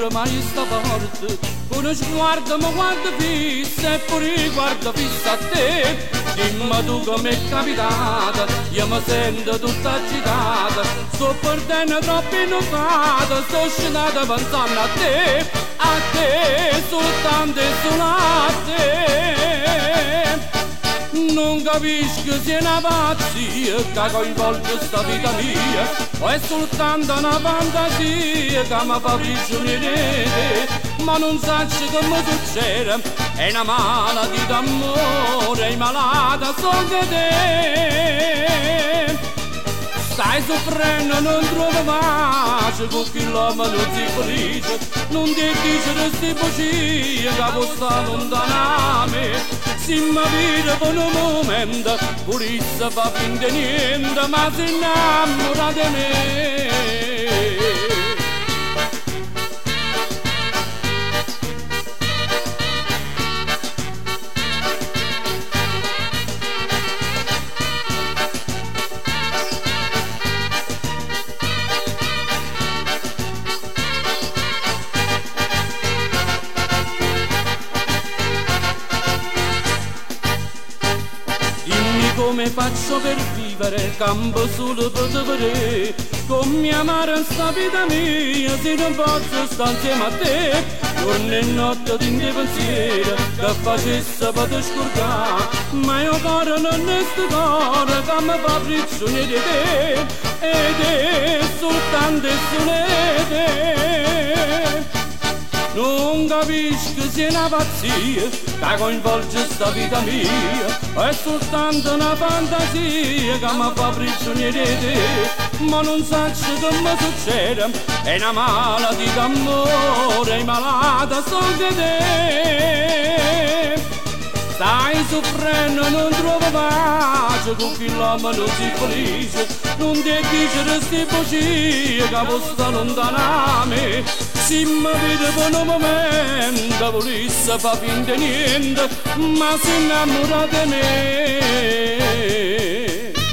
apre mai sta porta, con uno sguardo mi guarda fissa e pure guarda fissa a te. Dimmi tu come è capitata, io mi sento tutta agitata, sto perdendo troppo innocata, sto scendata pensando a te, soltanto e solo a te. Non capisco se è una pazzia che coinvolge sta vita mia, o è soltanto una fantasia che mi fa prigioniere, ma non saccio che mi succede, è una malattia d'amore, è malata solo che te. Stai soffrendo, non trovo pace, con chi l'uomo non si felice, non ti dice resti bugie che può stare lontana a me. Si mi vede per un momento, pure se fa finta niente, ma si innamora di me. Come faccio per vivere, campo solo per te vedere, con mia amare sta vita mia, se non posso stare insieme a te, giorno e notte ti pensiero, che facesse per te scordare, ma io cuore non è sto cuore, che mi fa prigioniere di te, ed è soltanto e solo te. Non capisco se è una pazzia che coinvolge sta vita mia, è soltanto una fantasia che mi fa prigioniere di te, ma non saccio che mi succede, è una malattia d'amore, è malata solo che te. Stai soffrendo, non trovo pace, con chi l'uomo non si felice, non ti dice resti bugie che può stare lontana a me. Si mi vede per un momento, volesse fa finta niente, ma si innamora di me.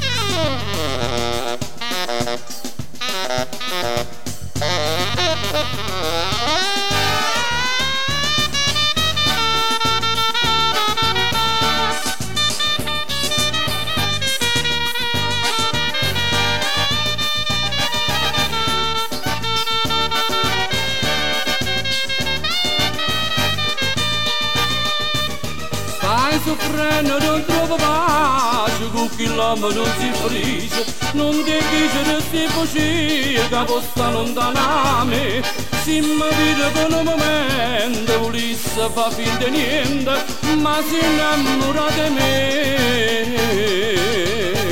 Stai soffrendo, non trovo pace, con chi l'uomo non si felice, non ti dice resti bugie che può stare lontana a me. Si mi vede per un momento, volesse fa finta niente, ma si innamora di me.